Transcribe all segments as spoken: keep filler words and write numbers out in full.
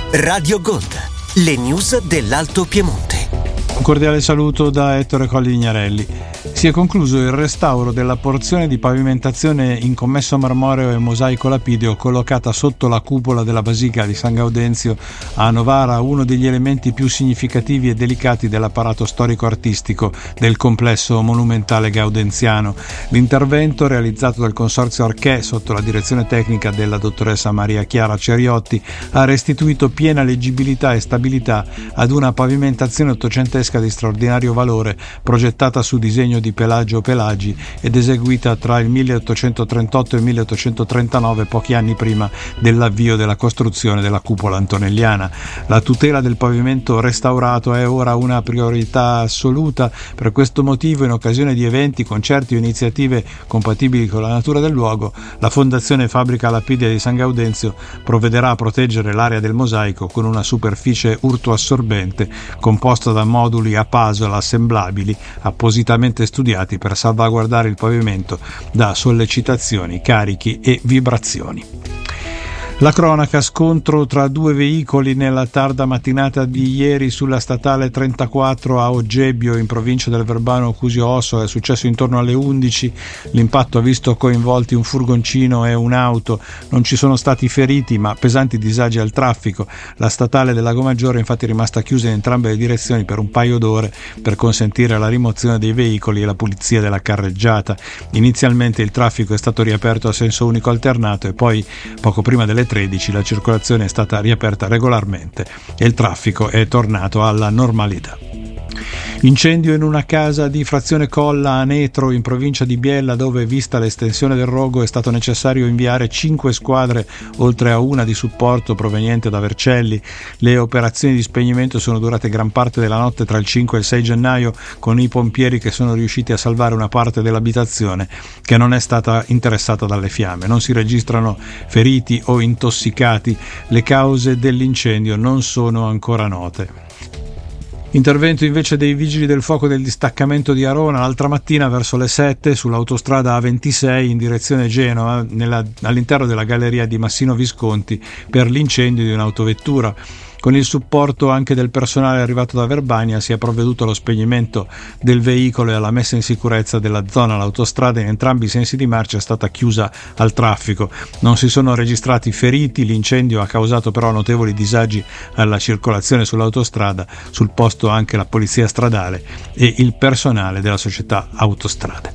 Radio Gold, le news dell'Alto Piemonte. Un cordiale saluto da Ettore Collignarelli. Si è concluso il restauro della porzione di pavimentazione in commesso marmoreo e mosaico lapideo collocata sotto la cupola della Basilica di San Gaudenzio a Novara, uno degli elementi più significativi e delicati dell'apparato storico-artistico del complesso monumentale gaudenziano. L'intervento, realizzato dal Consorzio Arché sotto la direzione tecnica della dottoressa Maria Chiara Ceriotti, ha restituito piena leggibilità e stabilità ad una pavimentazione ottocentesca di straordinario valore, progettata su disegno di Pelagio Pelagi ed eseguita tra il milleottocentotrentotto e il milleottocentotrentanove, pochi anni prima dell'avvio della costruzione della cupola antonelliana. La tutela del pavimento restaurato è ora una priorità assoluta. Per questo motivo, in occasione di eventi, concerti o iniziative compatibili con la natura del luogo, la Fondazione Fabbrica Lapidea di San Gaudenzio provvederà a proteggere l'area del mosaico con una superficie urto-assorbente composta da moduli a puzzle assemblabili appositamente studiati per salvaguardare il pavimento da sollecitazioni, carichi e vibrazioni. La cronaca: scontro tra due veicoli nella tarda mattinata di ieri sulla statale trentaquattro a Oggebbio, in provincia del Verbano Cusio Osso. È successo intorno alle undici. L'impatto ha visto coinvolti un furgoncino e un'auto. Non ci sono stati feriti, ma pesanti disagi al traffico. La statale del Lago Maggiore è infatti rimasta chiusa in entrambe le direzioni per un paio d'ore per consentire la rimozione dei veicoli e la pulizia della carreggiata. Inizialmente il traffico è stato riaperto a senso unico alternato e poi, poco prima delle tredici, la circolazione è stata riaperta regolarmente e il traffico è tornato alla normalità. Incendio in una casa di frazione Colla a Netro, in provincia di Biella, dove, vista l'estensione del rogo, è stato necessario inviare cinque squadre oltre a una di supporto proveniente da Vercelli. Le operazioni di spegnimento sono durate gran parte della notte tra il cinque e il sei gennaio, con i pompieri che sono riusciti a salvare una parte dell'abitazione che non è stata interessata dalle fiamme. Non si registrano feriti o intossicati. Le cause dell'incendio non sono ancora note. Intervento invece dei vigili del fuoco del distaccamento di Arona l'altra mattina verso le sette sull'autostrada A ventisei in direzione Genova, nella, all'interno della galleria di Massino Visconti, per l'incendio di un'autovettura. Con il supporto anche del personale arrivato da Verbania si è provveduto allo spegnimento del veicolo e alla messa in sicurezza della zona. L'autostrada in entrambi i sensi di marcia è stata chiusa al traffico. Non si sono registrati feriti. L'incendio ha causato però notevoli disagi alla circolazione sull'autostrada. Sul posto anche la polizia stradale e il personale della società Autostrade.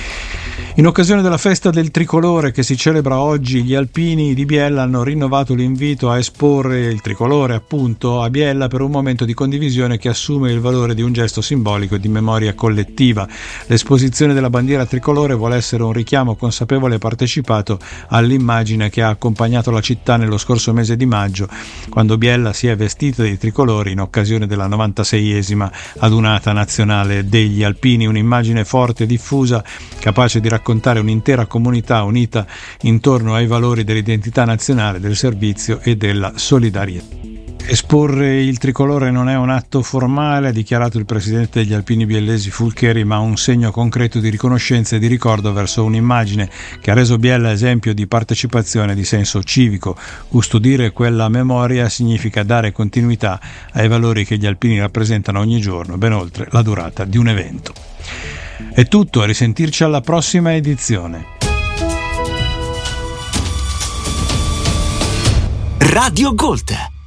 In occasione della festa del tricolore che si celebra oggi, gli alpini di Biella hanno rinnovato l'invito a esporre il tricolore appunto a Biella per un momento di condivisione che assume il valore di un gesto simbolico e di memoria collettiva. L'esposizione della bandiera tricolore vuole essere un richiamo consapevole e partecipato all'immagine che ha accompagnato la città nello scorso mese di maggio, quando Biella si è vestita di tricolori in occasione della novantaseiesima adunata nazionale degli alpini. Un'immagine forte e diffusa, capace di raccontare raccontare un'intera comunità unita intorno ai valori dell'identità nazionale, del servizio e della solidarietà. Esporre il tricolore non è un atto formale, ha dichiarato il presidente degli alpini biellesi Fulcheri, ma un segno concreto di riconoscenza e di ricordo verso un'immagine che ha reso Biella esempio di partecipazione e di senso civico. Custodire quella memoria significa dare continuità ai valori che gli alpini rappresentano ogni giorno, ben oltre la durata di un evento. È tutto, a risentirci alla prossima edizione. Radio Gold.